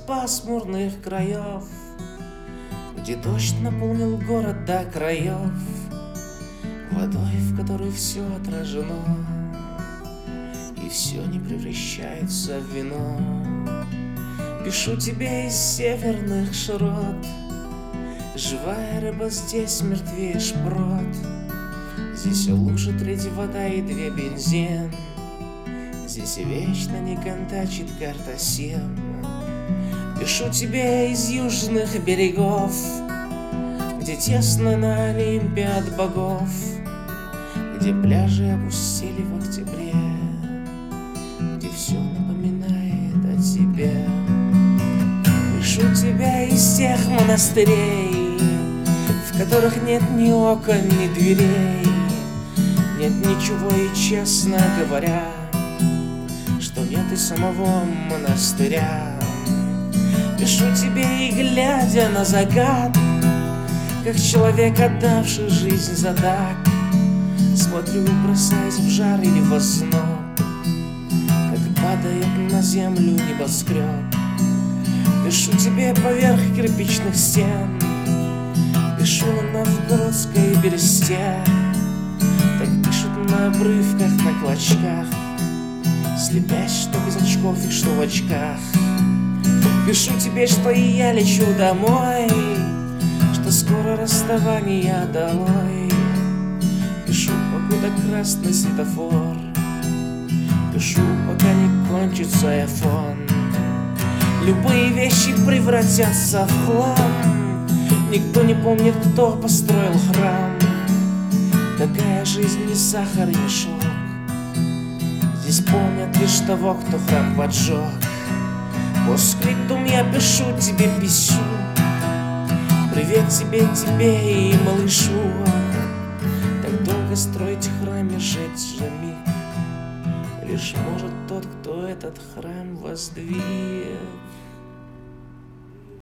пасмурных краев, где дождь наполнил город до краев, водой, в которой все отражено, и все не превращается в вино. Пишу тебе из северных широт: живая рыба здесь мертвее шпрот. Здесь лужа, третья вода и две бензин. Здесь вечно не контачит карта 7. Пишу тебе из южных берегов, где тесно на Олимпе от богов, где пляжи опустели в октябре, где все напоминает о тебе. Пишу тебя из тех монастырей, в которых нет ни окон, ни дверей, нет ничего, и, честно говоря, что нет и самого монастыря. Пишу тебе, и глядя на закат, как человек, отдавший жизнь за так, смотрю, бросаясь в жар или в озноб, как падает на землю небоскреб. Пишу тебе поверх кирпичных стен, пишу на новгородской бересте, так пишут на обрывках, на клочках, слепясь, что без очков и что в очках. Пишу тебе, что и я лечу домой, что скоро расставание долой. Пишу, покуда красный светофор, пишу, пока не кончится айфон. Любые вещи превратятся в хлам, никто не помнит, кто построил храм. Такая жизнь не сахар и мешок, здесь помнят лишь того, кто храм поджег. По скриптум я пишу тебе писю: привет тебе, тебе и малышу. Так долго строить храм и жить же миг, лишь может тот, кто этот храм воздвиг.